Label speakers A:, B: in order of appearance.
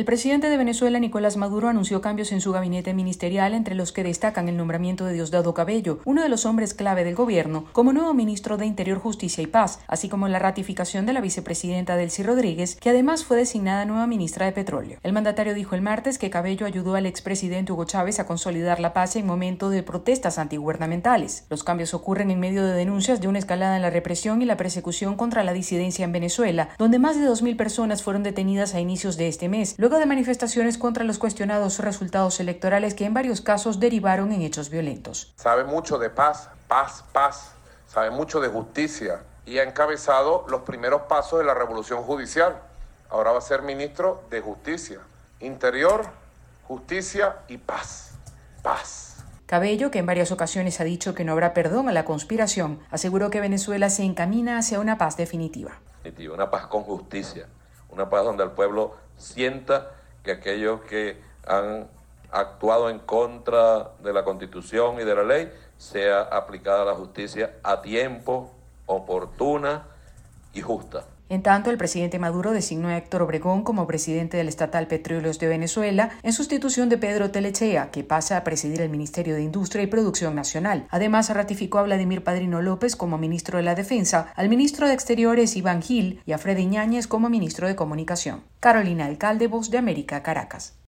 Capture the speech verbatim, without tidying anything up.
A: El presidente de Venezuela, Nicolás Maduro, anunció cambios en su gabinete ministerial, entre los que destacan el nombramiento de Diosdado Cabello, uno de los hombres clave del gobierno, como nuevo ministro de Interior, Justicia y Paz, así como la ratificación de la vicepresidenta Delcy Rodríguez, que además fue designada nueva ministra de Petróleo. El mandatario dijo el martes que Cabello ayudó al expresidente Hugo Chávez a consolidar la paz en momentos de protestas antigubernamentales. Los cambios ocurren en medio de denuncias de una escalada en la represión y la persecución contra la disidencia en Venezuela, donde más de dos mil personas fueron detenidas a inicios de este mes, luego de manifestaciones contra los cuestionados resultados electorales que en varios casos derivaron en hechos violentos.
B: Sabe mucho de paz, paz, paz, sabe mucho de justicia y ha encabezado los primeros pasos de la revolución judicial. Ahora va a ser ministro de Justicia, Interior, Justicia y Paz. Paz.
A: Cabello, que en varias ocasiones ha dicho que no habrá perdón a la conspiración, aseguró que Venezuela se encamina hacia una paz definitiva.
C: Una paz con justicia, una paz donde el pueblo sienta que aquellos que han actuado en contra de la Constitución y de la ley sea aplicada la justicia a tiempo, oportuna y justa.
A: En tanto, el presidente Maduro designó a Héctor Obregón como presidente del Estatal Petróleos de Venezuela en sustitución de Pedro Telechea, que pasa a presidir el Ministerio de Industria y Producción Nacional. Además, ratificó a Vladimir Padrino López como ministro de la Defensa, al ministro de Exteriores Iván Gil y a Freddy Ñáñez como ministro de Comunicación. Carolina Alcalde, Voz de América, Caracas.